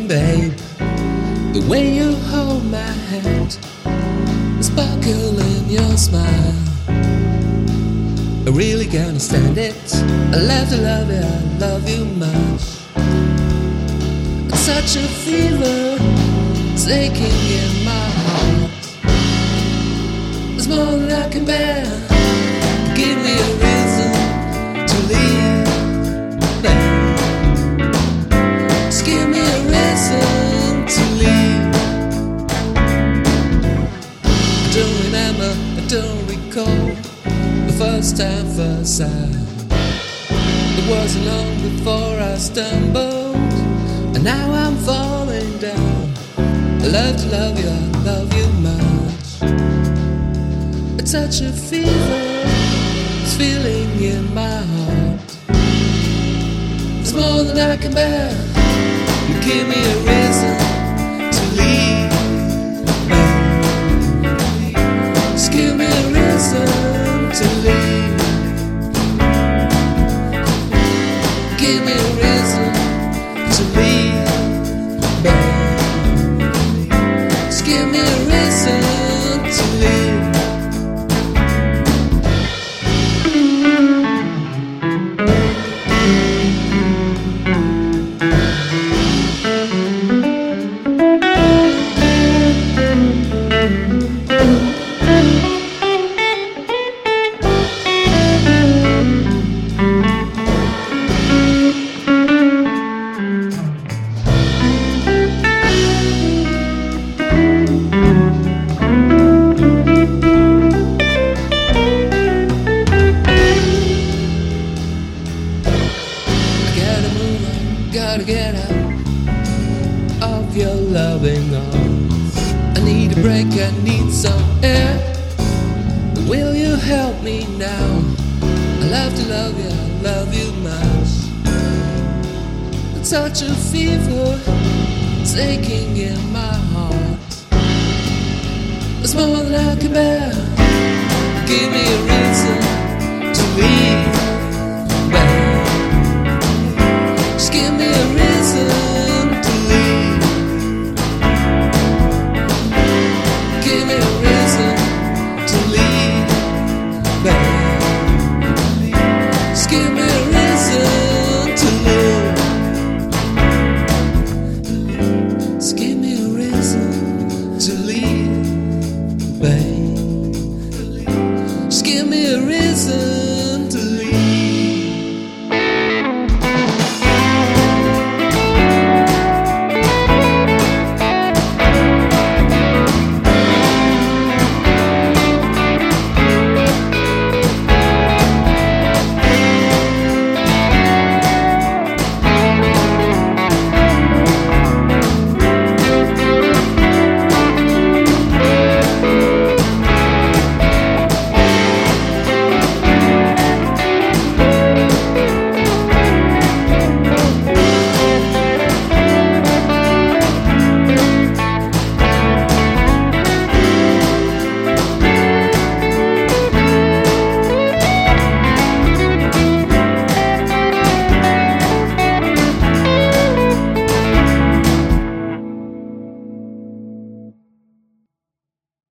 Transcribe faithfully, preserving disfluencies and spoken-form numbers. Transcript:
babe. The way you hold my hand, the sparkle in your smile, I really can't stand it. I love to love you, I love you much. It's such a fever, it's aching in my heart. It's more than I can bear. Give me a reason to leave, babe. Just give me a reason to leave. I don't remember, I don't recall the first time, first sight. It wasn't long before I stumbled, and now I'm falling down. I love to love you, I love you much. It's such a fever, it's feeling in my heart. It's more than I can bear. You give me a reason to leave, babe. Just give me a reason to leave. Give me a reason to leave, babe. Just give me a reason to leave. Gotta get out of your loving arms. I need a break, I need some air. Will you help me now? I love to love you, I love you much. It's such a fever, it's aching in my heart. It's more than I can bear. Give me a reason to leave, babe. Just give me a reason.